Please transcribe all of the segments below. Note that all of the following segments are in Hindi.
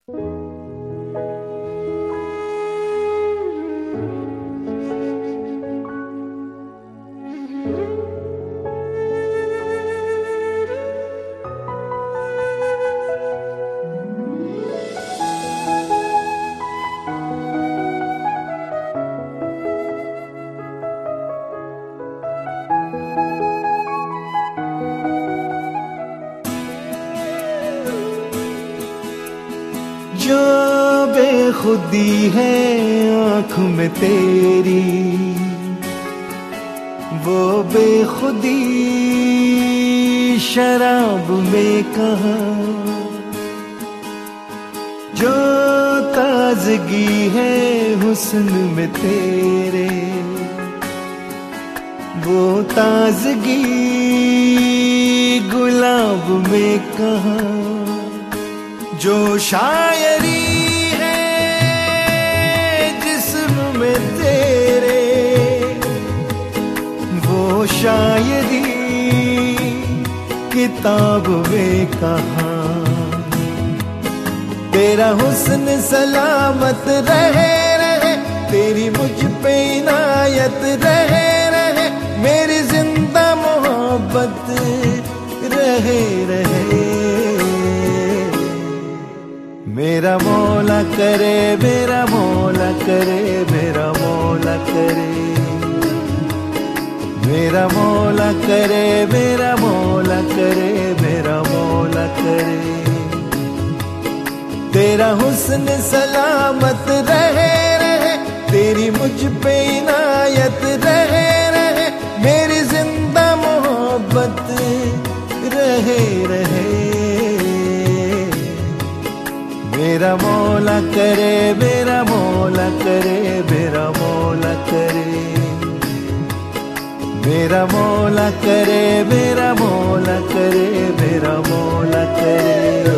जो बेखुदी है आँख में तेरी, वो बेखुदी शराब में कहाँ। जो ताजगी है हुस्न में तेरे, वो ताजगी गुलाब में कहाँ। जो शायरी है जिस्म में तेरे, वो शायरी किताब में कहाँ। तेरा हुस्न सलामत रहे रहे, तेरी मुझ पे इनायत रहे रहे, मेरी जिंदा मोहब्बत रहे रहे। मेरा मौला करे, मेरा मौला करे, मेरा मौला करे, मेरा मौला करे, मेरा मौला करे, मेरा मौला करे। तेरा हुस्न सलामत रहे रहे, तेरी मुझ पे इनायत रहे रहे, मेरी जिंदा मोहब्बत रहे रहे। मेरा मौला करे, मेरा मौला करे, मेरा मौला करे, मेरा मौला करे, मेरा मौला करे, मेरा मौला करे।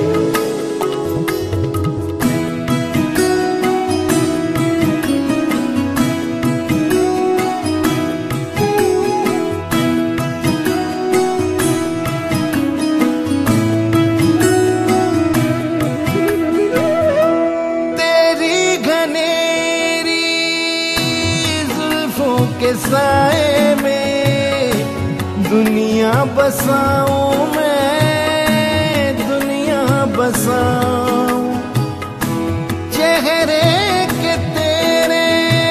के साए में दुनिया बसाऊं मैं, दुनिया बसाऊं। चेहरे के तेरे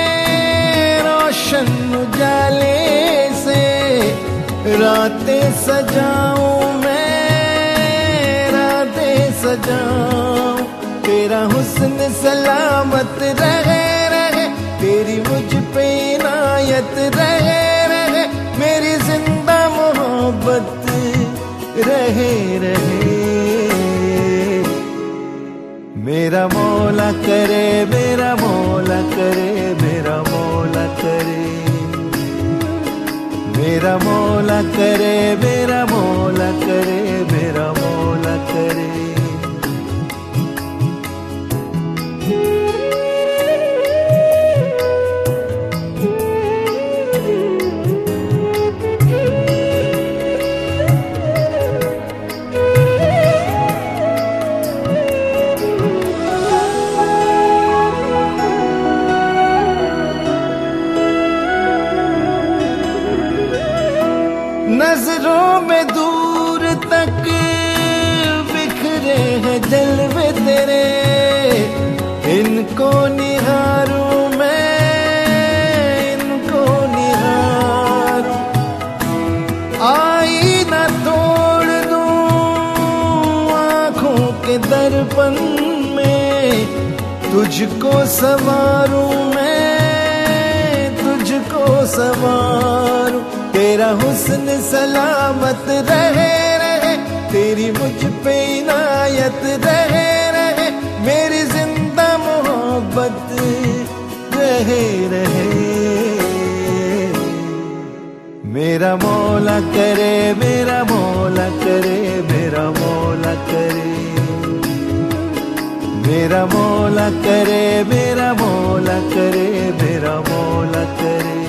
रोशन उजाले से रातें सजाऊं मैं, रातें सजाऊं। तेरा हुस्न सलामत रहे रहे, तेरी मुझ पे इनायत रहे रहे, मेरी जिंदा मोहब्बत रहे रहे। मेरा मौला करे, मेरा मौला करे, मेरा मौला करे, मेरा मौला करे, मेरा मौला करे, मेरा मौला करे। नजरों में दूर तक बिखरे हैं जलवे तेरे, इनको निहारूं मैं, इनको निहारूं। आईना तोड़ दूं आँखों के दर्पण में, तुझको संवारूं मैं, तुझको संवारूं। तेरा हुस्न सलामत रहे रहे, तेरी मुझ पे इनायत रहे रहे, मेरी जिंदा मोहब्बत रहे रहे। मेरा मौला करे, मेरा मौला करे, मेरा मौला करे, मेरा मौला करे, मेरा मौला करे, मेरा मौला करे।